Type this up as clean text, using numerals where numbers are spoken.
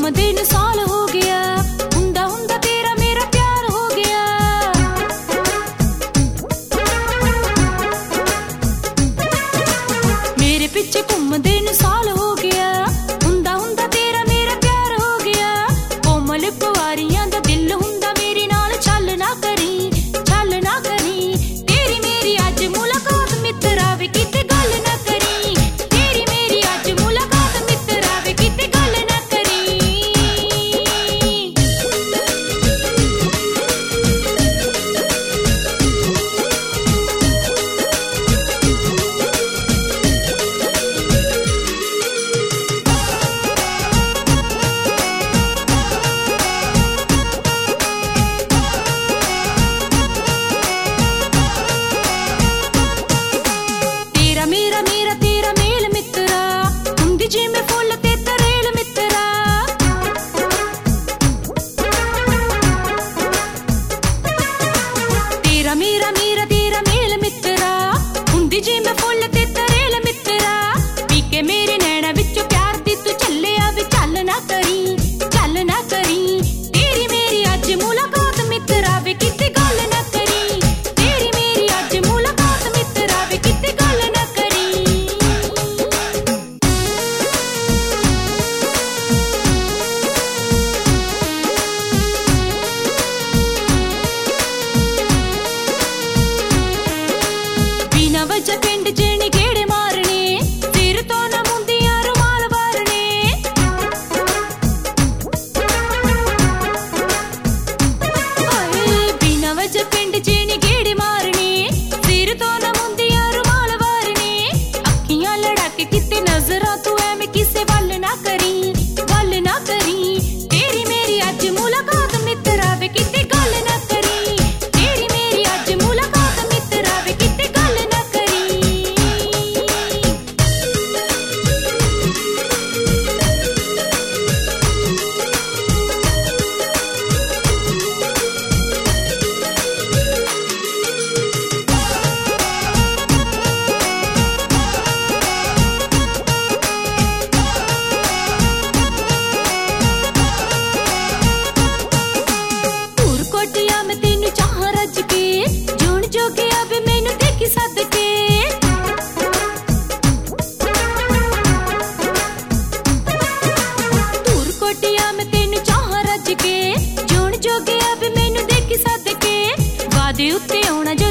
घूमदे नूं साल हो गया, हुंदा हुंदा तेरा मेरा प्यार हो गया। मेरे पीछे घूमदे नूं साल हो गया, हुंदा हुंदा तेरा मेरा प्यार हो गया। कोमल पवारियां दा दिल हुंदा मेरे नाल, छल ना करी छल ना करी। तेरी मेरी अज मुलाकात मित्तरा वे किते गल ना करी, तेरी मेरी अज मुलाकात मित्तरा वे किते गल ना करी। तेरा मेरा मेरा तेरा मेल मित्तरा, हुंदी जिवें फुੱਲ ते तरेल मित्तरा। तेरा मेरा मेरा तेरा मेल मित्तरा, हुंदी जिवें फुੱਲ ते तरेल मित्तरा। पी के मेरे नैना विचों प्यार दी तू झल्लिया वे, झल ना करी झल ना करी। तेरी मेरी अज मुलाकात मित्तरा वे किते गल ना करी, तेरी मेरी अज मुलाकात मित्तरा वे किते गल ना करी। बिना वजह पिंड जेने गेड़े मारने, सिर तो ना मुंदियां रुमाल वारने। ओए बिना वजह पिंड जेने गेड़े मारने, सिर तो ना मुंदियां रुमाल वारने। अखियां लड़ा के किते नजरां तू ऐवें किसे वल ना करी वल ना करी। तेरी मेरी अज मुलाकात मित्तरा वे किते गल ना करी, तेरी मेरी अज मुलाकात मित्तरा वे किते गल ना करी। दूर कोटिया मैं तेनू चाह रज के, जून जोगे अब मैनू देखी सद के। दूर कोटिया मैं तेनू चाह रज के, जून जोगे अब मैनू देखी सद के। वादे उत्ते आउणा जो